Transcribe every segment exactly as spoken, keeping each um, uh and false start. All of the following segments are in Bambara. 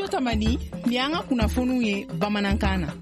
Tamani ni an ka kunnafoniw ye bamanankan na.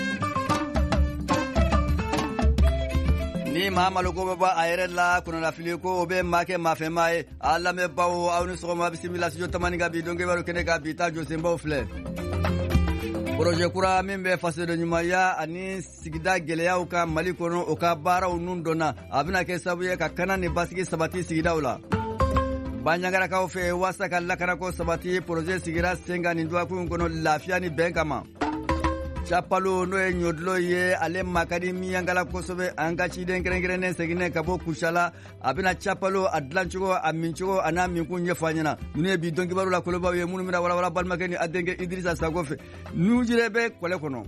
Ni Mahamadu ko baba a yɛrɛ la kunnafili ko o bɛ maa kɛ maafɛnma ye a lamɛnbaaw aw ni sɔgɔma bisimila studio Tamani ka bi dɔnkɛbaru kɛnɛ ka bi ta jɔsenbaw filɛ. Projet kura min bɛ fasoden ɲumanya ani sigida gɛlɛyaw ka Mali kɔnɔ o ka baaraw nun dɔnna a bɛna kɛ sababu ye ka kana ni basigi sabati sigidaw la. Banyangarakaw fɛ wasa ka lakanako sabati projet sigira sen kan nin duwakun kɔnɔ lafiya ni bɛn kama. Chapalo no ye ɲɔdulɔ ye ale makadi miyangala kosɛbɛ an ka ciden kɛrɛnkɛrɛnnen seginne ka bɔ Kucala a bɛna Chapalo a dilancogo a mincogo a n'a minkun ɲɛfɔ an ɲɛna ninnu ye bi dɔnkibaru la kolobaw ye minnu bɛna walawala balimakɛ ni a denkɛ Idrissa Sago fɛ n'u jire bɛ kɔlɛ kɔnɔ.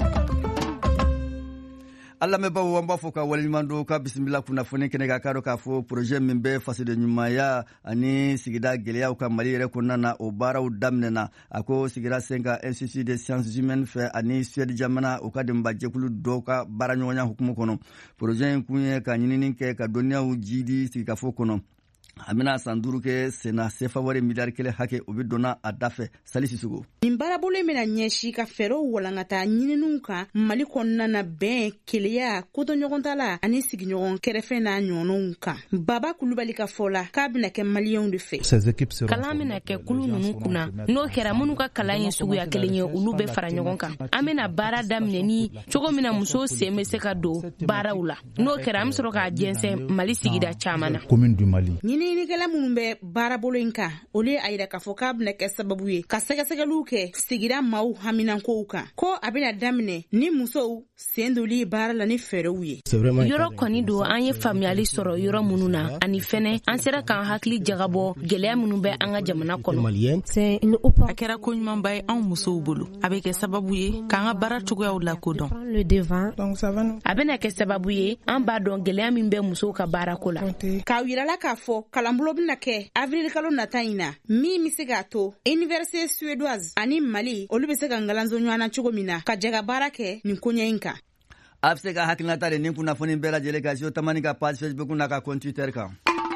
Allah me bawo wamba fo ka waliɲuman ka bisimila kunnafoni kɛnɛ ka kado k'a fɔ projet min bɛ fasoden ɲumanya ani sigida gɛlɛyaw ka Mali yɛrɛ kɔnɔna na o baaraw daminɛna a ko sigira sen ka Institut des sciences humaines fɛ ani Suède jamana u ka dɛmɛba jɛkulu dɔw ka baaraɲɔgɔnya hukumu kɔnɔ projet in kun ye ka ɲinini kɛ ka dɔnniyaw jidi sigikafo kɔnɔ a bɛna san duuru kɛ sena sefa wari miliyari kelen hakɛ o bɛ donna a da fɛ Sali Sisugo. Nin baarabolo in bɛna ɲɛsi ka fɛɛrɛw walankata ɲininiw kan Mali kɔnɔna na bɛn keleya kotoɲɔgɔntala ani sigiɲɔgɔn kɛrɛfɛ n'a ɲɔgɔnw kan. Baba Kulubali ka fɔ la k'a bɛna kɛ maliyɛnw de fɛ. Kalan bɛna kɛ kulu ninnu kunna n'o kɛra minnu ka kalan ye suguya kelen ye olu bɛ fara ɲɔgɔn kan. An bɛna baara daminɛ ni cogo min na muso sen bɛ se ka don baaraw la n'o kɛra an bɛ sɔrɔ k'a jɛnsɛn Mali sigida caman na. Ɲininikɛla minnu bɛ baarabolo in kan olu ye a yira k'a fɔ k'a bɛna kɛ sababu ye ka sɛgɛsɛgɛliw kɛ sigira maaw haminankow kan ko a bɛna daminɛ ni musow sen doli baara la ni fɛɛrɛw ye. Yɔrɔ kɔni don an ye faamuyali sɔrɔ yɔrɔ minnu na ani fɛnɛ an sera k'an hakili jagabɔ gɛlɛya minnu bɛ an ka jamana kɔnɔ. A kɛra ko ɲumanba ye anw musow bolo a bɛ kɛ sababu ye k'an ka baara cogoyaw lakodɔn. A bɛna kɛ sababu ye an b'a dɔn gɛlɛya min bɛ musow ka baarako la. K'a yirala k'a fɔ kalanbolo bɛna kɛ avril kalo nata in na min bɛ se k'a to Université suédoise ani Mali olu bɛ se ka ngalanzo ɲɔgɔnna cogo min na ka jaga baara kɛ nin koɲɛ in kan. A bɛ se ka hakilinata de nin kunnafoni bɛɛ lajɛlen ka studio Tamani ka page Facebook n'a ka compte Twitter kan.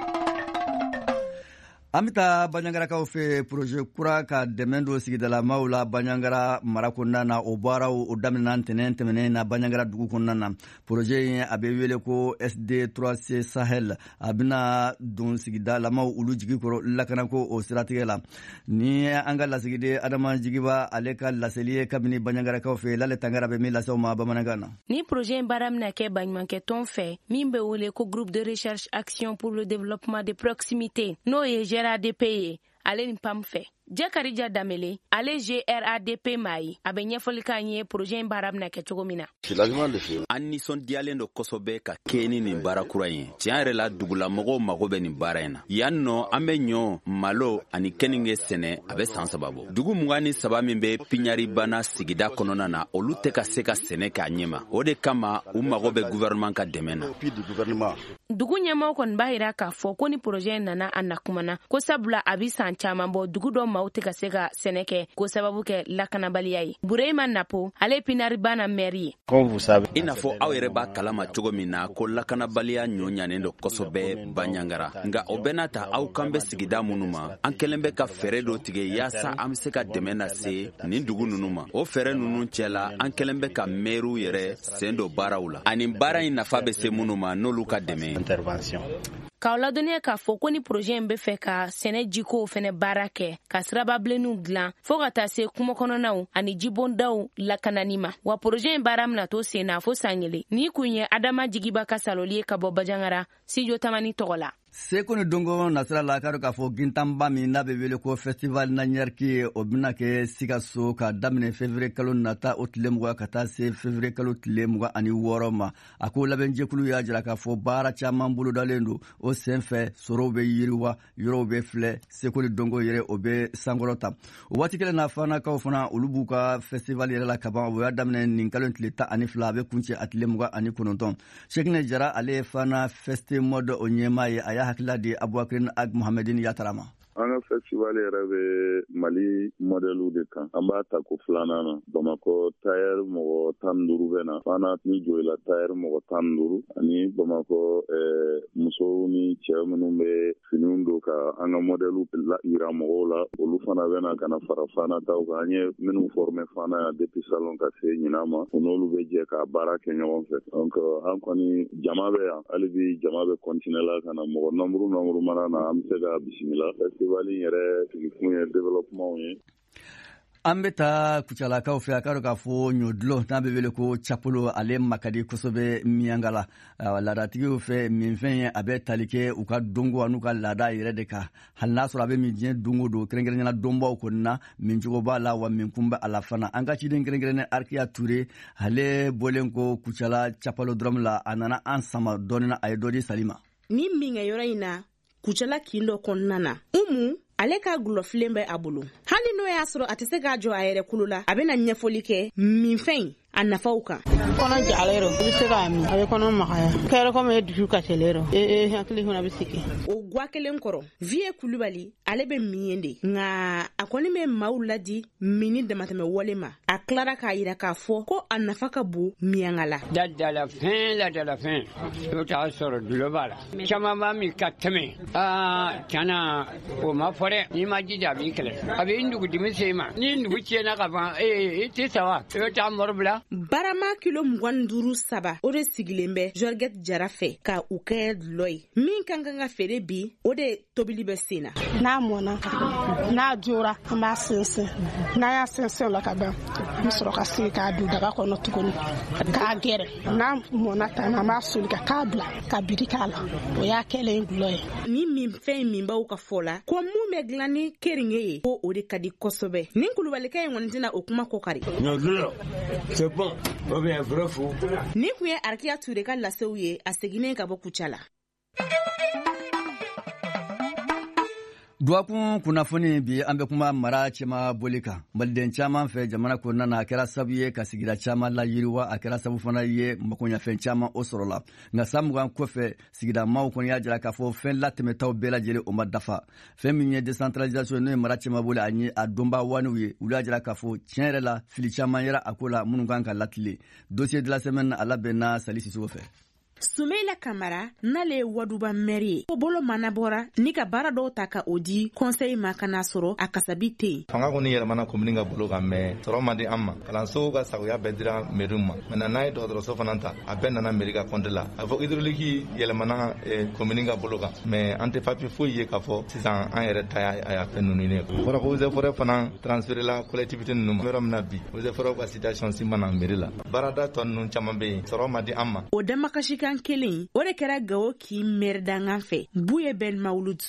An bɛ taa Banyangarakaw fɛ projet kura ka dɛmɛ don sigidalamaw la Banyangara mara kɔnɔna na o baaraw o daminɛna ntɛnɛn tɛmɛnen na Banyangara dugu kɔnɔna na projet in a bɛ wele ko S D trois C Sahel a bɛna don sigidalamaw olu jigi kɔrɔ lakanako o siratigɛ la ni an ka lasigiden Adama Jigiba ale ka laseli ye kabini Banyangarakaw fɛ Lale Tangara bɛ min lase ma bamanankan na. Ni projet in baara bɛna kɛ baɲumankɛ tɔn fɛ min bɛ wele ko groupe de recherche action pour le développement de proximité n'o ye G R A D P ye ale ni P A M fɛ. Jakarija Damele ale G R A D P mai a bɛ ɲɛfɔli k'an ye projet in baara bɛna kɛ cogo min na. An nisɔndiyalen don kosɛbɛ ka kɛ ni nin baara kura in ye. Tiɲɛ yɛrɛ la dugulamɔgɔw mago bɛ nin baara in na. Yan nɔ an bɛ ɲɔ, malo ani keninge sɛnɛ a bɛ san saba bɔ. Dugu mugan ni saba min bɛ Piɲaribana sigida kɔnɔna na olu tɛ ka se ka sɛnɛ k'a ɲɛma. O de kama u mago bɛ gouvernement ka dɛmɛ na. Dugu ɲɛmɔgɔ kɔni b'a yira k'a fɔ ko ni projet in nana a nakumana ko sabula a bɛ san caman bɔ dugu dɔ maaw tɛ ka se ka sɛnɛ kɛ ko sababu kɛ lakanabaliya ye. Burema Napo ale Pinaribana maire ye. I n'a fɔ aw yɛrɛ b'a kalama cogo min na ko lakanabaliya ɲɔ ɲanen don kosɛbɛ Banyangara nka o bɛɛ n'a ta aw kan bɛ sigida minnu ma an kɛlen bɛ ka fɛɛrɛ dɔ tigɛ yaasa an bɛ se ka dɛmɛ lase nin dugu ninnu ma. O fɛɛrɛ ninnu cɛla an kɛlen bɛ ka maires yɛrɛ sen don baaraw la ani baara in nafa bɛ se minnu ma n'olu ka dɛmɛ. K'aw ladɔnniya k'a fɔ ko ni projet in bɛ fɛ ka sɛnɛ jikow fɛnɛ baara kɛ ka sirababilenninw dilan fo ka taa se kumakɔnɔnaw ani jibondaw lakanani ma wa projet in baara mina to sen na fo san kelen ni kun ye Adama Jigiba ka saloli ye ka bɔ Bajangara Studio Tamani tɔgɔ la. Seko ni dongo nasira la karo k'a fɔ gintanba min n'a bɛ wele ko festival Nanyarki o bɛna kɛ Sikaso ka daminɛ février kalo nata o tile mugan ka taa se février kalo tile mugan ani wɔɔrɔ ma a ko labɛnjɛkulu y'a jira k'a fɔ baara caman bolodalen don o senfɛ sɔrɔw bɛ yiriwa yɔrɔw bɛ filɛ Seko ni dongo yɛrɛ o bɛ sankɔrɔta o waati kelen na fanakaw fana olu b'u ka festival yɛrɛ la kaban o y'a daminɛ nin kalo tile tan ani fila a bɛ kuncɛ a tile mugan ani kɔnɔntɔn Sekine Jara ale fana feste mode o ɲɛmaa ye a y'a hakilila di Aboubacrine Ag Mohamedine Yatarama. an ka festival yɛrɛ bɛ Mali modèle de kan. An b'a ta ko filanan na. Bamakɔ tailleur mɔgɔ tan ni duuru bɛ na. Fana ni Joyila tailleur mɔgɔ tan ni duuru ani Bamakɔ ɛɛ musow ni cɛ minnu bɛ finiw don ka an ka modèle yira mɔgɔw la. Olu fana bɛ na ka na fara Fana taw kan. An ye minnu former Fana yan depuis salon ka se ɲinan ma. U n'olu bɛ jɛ ka baara kɛ ɲɔgɔn fɛ. Donc an kɔni jama bɛ yan. Hali bi jama bɛ continuer la ka na mɔgɔ nombre nombre mana na an bɛ se ka bisimila. Festival yɛrɛ sigikun ye développement ye. An bɛ taa Kucalakaw fɛ a ka dɔn k'a fɔ ɲɔdulɔ n'a bɛ wele ko Chapolo ale ma ka di kosɛbɛ Miɲankala la laadatigiw fɛ minfɛn ye a bɛ tali kɛ u ka dongo an'u ka laada yɛrɛ de kan hali n'a sɔrɔ a bɛ min diɲɛ dongo don kɛrɛnkɛrɛnnenya donbaw kɔni na min cogo b'a la wa min kun bɛ a la fana an ka ciden kɛrɛnkɛrɛnnen Arkiya Ture ale bɔlen ko Kucala Chapalo dɔrɔn la a nana an sama dɔɔnin na a ye dɔ di Salima. Ni min kɛ yɔrɔ in na Kucala kin dɔ kɔnɔna na Umu ale ka gulɔfilen bɛ a bolo hali n'o y'a sɔrɔ a tɛ se k'a jɔ a yɛrɛ kolo la a bɛna ɲɛfɔli kɛ minfɛn a nafaw kan. Kɔnɔ jalen i bɛ se k'a min a bɛ kɔnɔ magaya kɛra komi e dusu kasɛlen ee hakili fana bɛ sigi. O gwa kelen kɔrɔ Vie Kulubali ale bɛ min ye de nka a kɔni bɛ maaw ladi mini damatɛmɛ wale ma a tilara k'a jira k'a fɔ ko a nafa ka bon Miɲankala la. Ladalafɛn ladalafɛn i bɛ taa sɔrɔ dulɔ b'a la caman b'a min ka tɛmɛ aa tiɲɛna o ma fɔ dɛ n'i ma jija a b'i kɛlɛ a bɛ nugudimi se i ma ni nugu tiɲɛna ka ban ee i tɛ sa wa i bɛ taa mɔri bila. Barama kilo mugan ni duuru saba o de sigilen bɛ Georgette Jara fɛ ka u kɛ dulɔ ye min kan kan ka feere bi o de tobili bɛ sen na. N'a mɔna n'a jora an b'a sɛnsɛn n'a y'a sɛnsɛn la ka ban an bɛ sɔrɔ ka sigi k'a don daga kɔnɔ tuguni k'a gɛrɛ n'a mɔna tan an b'a soli ka k'a bila ka biri k'a la o y'a kɛlen dulɔ ye. Ni min fɛn min b'aw ka fɔ la ko mun bɛ dilan ni keninge ye ko o de ka di kosɛbɛ ni Kulubalikɛ in kɔni tɛna o kuma ko kari. C'est bon. O bien vrai fou. Ni kun ye Arkiya Ture ka lasew ye a seginnen ka bɔ Kucala. Duwakun kunnafoni bi an bɛ kuma mara cɛma boli kan maliden caman fɛ jamana kɔnɔna na a kɛra sabu ye ka sigida caman layiriwa a kɛra sabu fana ye makoɲɛfɛn caman o sɔrɔla nka san mugan kɔfɛ sigida maaw kɔni y'a jira k'a fɔ fɛn latɛmɛtaw bɛɛ lajɛlen o ma dafa fɛn min ye décentralisation n'o ye mara cɛma boli a ye a donba waniw ye olu y'a jira k'a fɔ tiɲɛ yɛrɛ la fili caman yɛrɛ a ko la minnu kan ka latile dossier de la semaine a labɛnna Sali Sisoko fɛ. Sumaila Kamara n'ale ye Waduba maire ye o bolo mana bɔra ni ka baara dɔw ta ka o di conseil ma kana sɔrɔ a kasabi tɛ yen. Fanga kɔni yɛlɛmana commune ka bolo kan mɛ sɔrɔ man di an ma kalansow ka sagoya bɛɛ dira mairie ma maintenant n'a ye dɔgɔtɔrɔso fana ta a bɛɛ nana mairie ka compte la a fɔ hydraulique yɛlɛmana commune ka bolo kan mɛ an tɛ papier foyi ye k'a fɔ sisan an yɛrɛ ta y'a fɛn ninnu ye fɔra ko eaux et forêts fana transféré la collectivité ninnu ma yɔrɔ min na bi eaux et forêts ka situation si mana mairie la baarada tɔ ninnu caman bɛ yen sɔrɔ man di an ma. O damakasi kan kelen o de kɛra Gawo k'i mɛri dangan fɛ Buye Ben Mawulud.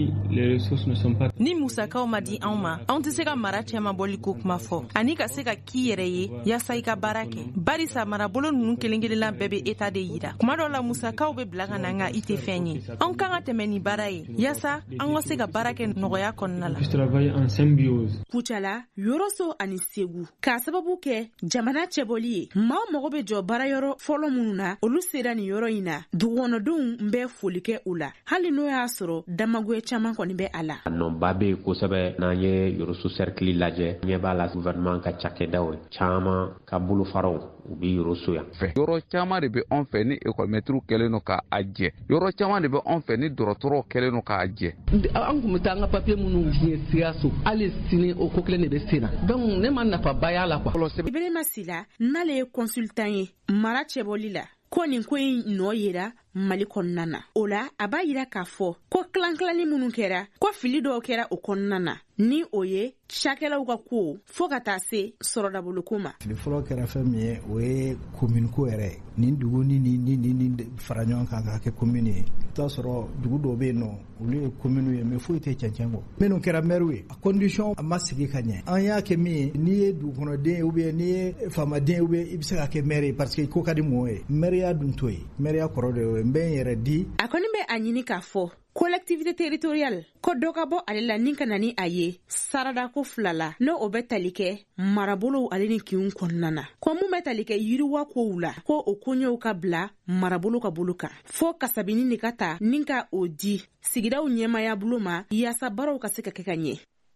Ni musakaw ma di anw ma anw tɛ se ka mara cɛma bɔli ko kuma fɔ ani ka se ka k'i yɛrɛ ye yaasa i ka baara kɛ barisa marabolo ninnu kelen kelenna bɛɛ bɛ eta de yira kuma dɔw la musakaw bɛ bila ka na nka i tɛ fɛn ye anw kan ka tɛmɛ ni baara ye yaasa an ka se ka baara kɛ nɔgɔya kɔnɔna la. Kucala Yoroso ani Segu k'a sababu kɛ jamana cɛbɔli ye maaw mago bɛ jɔ baara yɔrɔ fɔlɔ minnu na olu sera nin yɔrɔ in na dugukɔnɔdenw bɛ foli kɛ u la hali n'o y'a sɔrɔ damagoye caman kɔni bɛ a la. Nɔba bɛ kosɛbɛ n'an ye Yoroso cercle lajɛ ɲɛ b'a la gouvernement ka cakɛdaw caman ka bolofaraw u bɛ Yoroso yan. Yɔrɔ caman de bɛ anw fɛ ni école-maîtres kɛlen don k'a jɛ yɔrɔ caman de bɛ anw fɛ ni dɔgɔtɔrɔw kɛlen don k'a jɛ. An kun bɛ taa an ka papier minnu diɲɛ Sikaso hali sini o ko kelen de bɛ sen na donc ne ma nafaba y'a la quoi. Ibrahima Sila n'ale ye consultant ye mara cɛbɔli la ko nin ko in nɔ yira Mali kɔnɔna na o la a b'a yira k'a fɔ ko tilan-tilani minnu kɛra ko fili dɔw kɛra o kɔnɔna na ni o ye cakɛlaw ka ko fo ka taa se sɔrɔdaboloko ma. Fili fɔlɔ kɛra fɛn min ye o ye commune ko yɛrɛ nin dugu ni ni ni ni fara ɲɔgɔn kan k'a kɛ commune ye i t'a sɔrɔ dugu dɔw bɛ yen nɔ olu ye commune ye mais foyi tɛ cɛncɛn kɔ minnu kɛra maire ye a condition a ma sigi ka ɲɛ an y'a kɛ min ye n'i ye dugukɔnɔden ye ou bien n'i ye faamaden ye ou bien i bɛ se ka kɛ maire ye parce que ko ka di mɔgɔw ye maire ya dun to ye maire ya kɔrɔ de ye n bɛ n yɛrɛ di. A kɔni bɛ a ɲini k'a fɔ collectivité territoriale ko dɔ ka bɔ ale la nin ka na ni a ye sarada ko fila la n'o o bɛ tali kɛ marabolow ale ni kinw kɔnɔna na ko mun bɛ tali kɛ yiriwa kow la ko o koɲɛw ka bila marabolo ka bolo kan fo kasabini de ka ta nin ka o di sigidaw ɲɛmaya bolo ma yaasa baaraw ka se ka kɛ ka ɲɛ.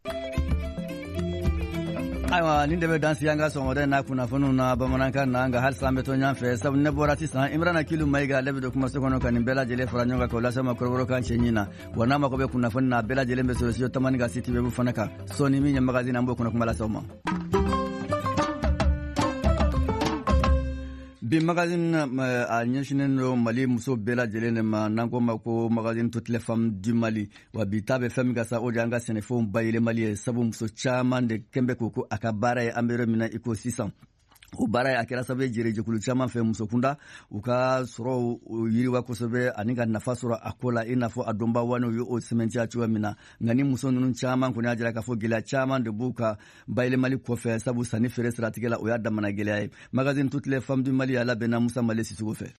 Aiwa nin de bɛ dansi an ka sɔgɔmada n'a kunnafoniw na bamanankan na nka halisa an bɛ to ɲɔgɔn fɛ sabu ne bɔra sisan Imrana Kilu Mayiga ale bɛ don kumaso kɔnɔ ka nin bɛɛ lajɛlen fara ɲɔgɔn kan k'o lase ma kɔrɔbɔrɔ kan cɛ ɲin na wa n'a mago bɛ kunnafoni na a bɛɛ lajɛlen bɛ sɔrɔ studio tamani ka site web fana kan sɔɔni min ɲɛ magazine an b'o kɔnɔ kuma lase aw ma. bi magazine a ɲɛsinen do Mali muso bɛɛ lajɛlen de ma n'an ko ma ko magazine toutes les femmes du Mali wa bi ta bɛ fɛn min ka sa o de an ka sɛnɛfɛnw bayɛlɛmali ye sabu muso caman de kɛnbɛ k'o ko a ka baara ye an bɛ yɔrɔ min na i ko sisan o baara ye a kɛra sababu ye jɛrɛjɛkulu caman fɛ muso kunda u ka sɔrɔ yiriwa kosɛbɛ ani ka nafa sɔrɔ a ko la i n'a fɔ a dɔnba wani u ye o sɛmɛntiya cogoya min na nka ni muso ninnu caman kɔni y'a jira k'a fɔ gɛlɛya caman de b'u ka bayɛlɛmali kɔfɛ sabu sanni feere siratigɛ la o y'a damana gɛlɛya ye magazine toutes les femmes du Mali a labɛnna Musa Male Sissogo fɛ.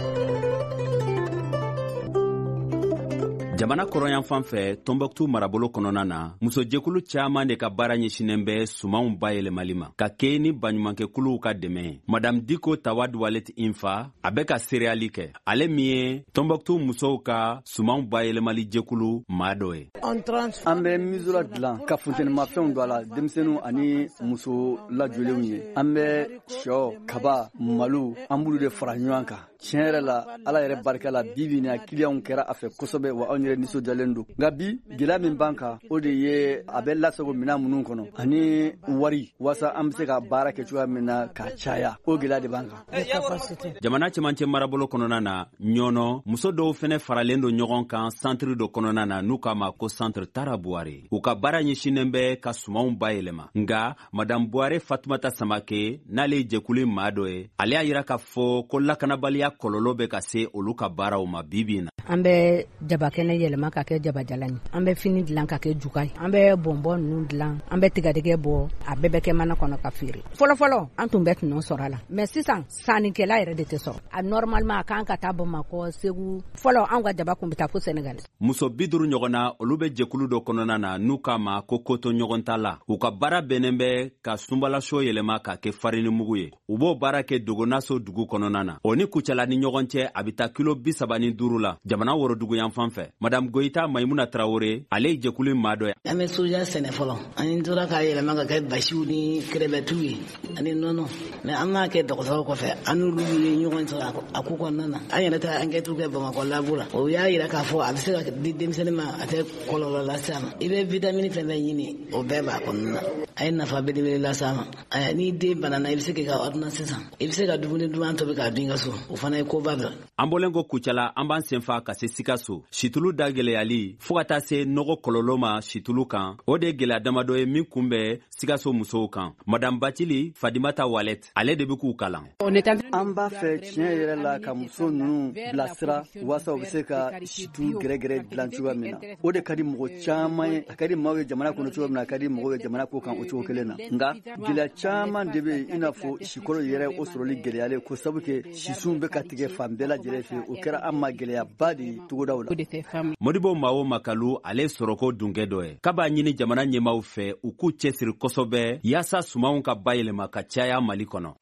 jamana kɔrɔyan fan fɛ Tombouctou marabolo kɔnɔna na musojɛkulu caman de ka baara ɲɛsinen bɛ sumanw bayɛlɛmali ma ka kɛ ni baɲumankɛkuluw ka dɛmɛ madame Diko Tawad Walet Infa a bɛ ka sereali kɛ ale min ye Tombouctou musow ka sumanw bayɛlɛmali jɛkulu maa dɔ ye. an bɛ misura dilan ka funtenimafɛnw don a la denmisɛnninw ani muso lajolenw ye an bɛ sɔ kaba malo an b'olu de fara ɲɔgɔn kan tiɲɛ yɛrɛ la ala yɛrɛ barika la bibi ni a kiliyanw kɛra a fɛ kosɛbɛ wa anw yɛrɛ nisɔndiyalen don nka bi gɛlɛya min b'an kan o de ye a bɛ lasago minɛn minnu kɔnɔ ani wari walasa an bɛ se ka baara kɛ cogoya min na ka caya o gɛlɛya de b'an kan. jamana cɛmancɛ marabolo kɔnɔna na ɲɔnɔ muso dɔw fɛnɛ faralen don ɲɔgɔn kan centre dɔ kɔnɔna na n'u k'a ma ko centre Tara Buware u ka baara ɲɛsinen bɛ ka sumanw bayɛlɛma nka madame Buware Fatumata Samake n'ale ye jɛkulu maa dɔ ye ale y'a yira k'a fɔ ko lakanabaliya kɔlɔlɔ bɛ ka se olu ka baaraw ma bibi na. an bɛ jabakɛnɛ yɛlɛma ka kɛ jabajalan ye an bɛ fini dilan ka kɛ juga ye an bɛ bɔnbɔn ninnu dilan an bɛ tigadɛgɛ bɔ a bɛɛ bɛ kɛ mana kɔnɔ ka feere fɔlɔfɔlɔ an tun bɛ tɔnɔ sɔrɔ a la mɛ sisan sannikɛla yɛrɛ de tɛ sɔrɔ a normalement a kan ka taa Bamakɔ Segu fɔlɔ an ka jaba kun bɛ taa fo Senegal. muso bi duuru ɲɔgɔn na olu bɛ jɛkulu dɔ kɔnɔna na n'u k'a ma ko koto ɲɔgɔn ta la u ka baara bɛnnen bɛ ka sunbalaso yɛlɛma ka kɛ farini mugu ye u b'o baara kɛ Dogonaso dugu kɔnɔna na o ni kucala ni ɲɔgɔn cɛ a bɛ taa kilo bi saba ni duuru la jamana worodugu yan fan fɛ madame Goyita Maimuna Traore ale ye jɛkulu maa dɔ ye. an bɛ soja sɛnɛ fɔlɔ an tora k'a yɛlɛma ka kɛ basiw ni kɛrɛbɛtiw ye ani nɔnɔ mɛ an m'a kɛ dɔgɔtɔrɔ kɔfɛ an n'olu ye ɲɔgɔn sɔrɔ a ko kɔnɔna na an yɛrɛ ta enquêtes kɛ Bamakɔ labo la o y'a yira k'a fɔ a bɛ se ka di denmisɛnnin ma a tɛ kɔlɔlɔ lase a ma i bɛ vitamine fɛn fɛn ɲini o bɛɛ b'a kɔnɔna na a ye nafa belebele lase a ma ni den banana i bɛ se k'i ka ordonnance sisan i bɛ se ka dumuni duman tobi k'a dun i ka so o fana ye koba dɔ. an bɔlen ko kucala an b'an senfa ka se Sikaso situlu da gɛlɛyali fo ka taa se nɔgɔ kɔlɔlɔ ma situlu kan o de ye gɛlɛya damadɔ ye min kun bɛ Sikaso musow kan madame Batili Fadimata Walet ale de bɛ k'u kalan. an b'a fɛ tiɲɛ yɛrɛ la ka muso ninnu bilasira walasa u bɛ se ka situ gɛrɛgɛrɛ dilan cogoya min na o de ka di mɔgɔ caman ye a ka di maaw ye jamana kɔnɔ cogo min na a ka di mɔgɔw ye jamana ko kan o cogo kelen na nka gɛlɛya caman de bɛ yen i n'a fɔ sikɔrɔ yɛrɛ o sɔrɔli gɛlɛyalen ko sabu kɛ sisunw bɛ ka tigɛ fan bɛɛ lajɛlen fɛ o kɛra an ma gɛlɛyaba de ye togodaw la. Modibo Mao Makalu ale sɔrɔko dunkɛ dɔ ye k'a b'a ɲini jamana ɲɛmaaw fɛ u k'u cɛsiri kosɛbɛ yaasa sumanw ka bayɛlɛma ka caya Mali kɔnɔ.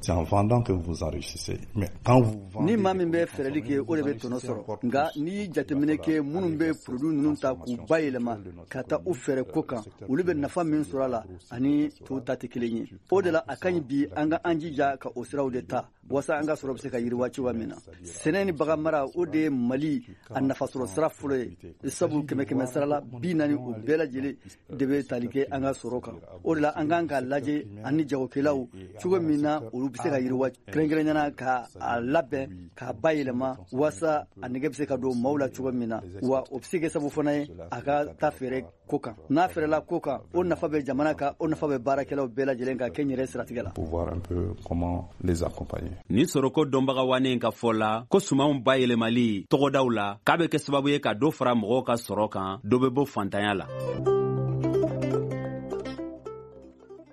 ni maa min bɛ fɛrɛli kɛ o de bɛ tɔnɔ sɔrɔ nka n'i y'i jateminɛ kɛ minnu bɛ produit ninnu ta k'u bayɛlɛma ka taa u fɛrɛ ko kan olu bɛ nafa min sɔrɔ a la ani tɔw ta tɛ kelen ye o de la a ka ɲi bi an ka an jija ka o siraw de ta walasa an ka sɔrɔ bɛ se ka yiriwa cogoya min na sɛnɛ ni bagan mara o de ye Mali a nafasɔrɔ sira fɔlɔ ye sabu kɛmɛ kɛmɛ sara la bi naani o bɛɛ lajɛlen de bɛ tali kɛ an ka sɔrɔ kan o de la an kan ka lajɛ ani jagokɛlaw cogo min na olu bɛ se ka yiriwa kɛrɛnkɛrɛnnena ka a labɛn k'a bayɛlɛma walasa a nɛgɛ bɛ se ka don maaw la cogo min na wa o bɛ se kɛ sabu fana ye a ka taa fɛɛrɛ ko kan n'a fɛrɛla ko kan o nafa bɛ jamana kan o nafa bɛ baarakɛlaw bɛɛ lajɛlen kan kɛ n yɛrɛ siratigɛ la. ni sɔrɔko dɔnbaga wane ka fɔ la ko sumanw bayɛlɛmali tɔgɔdaw la k'a bɛ kɛ sababu ye ka dɔ fara mɔgɔw ka sɔrɔ kan dɔ bɛ bɔ fantanya la.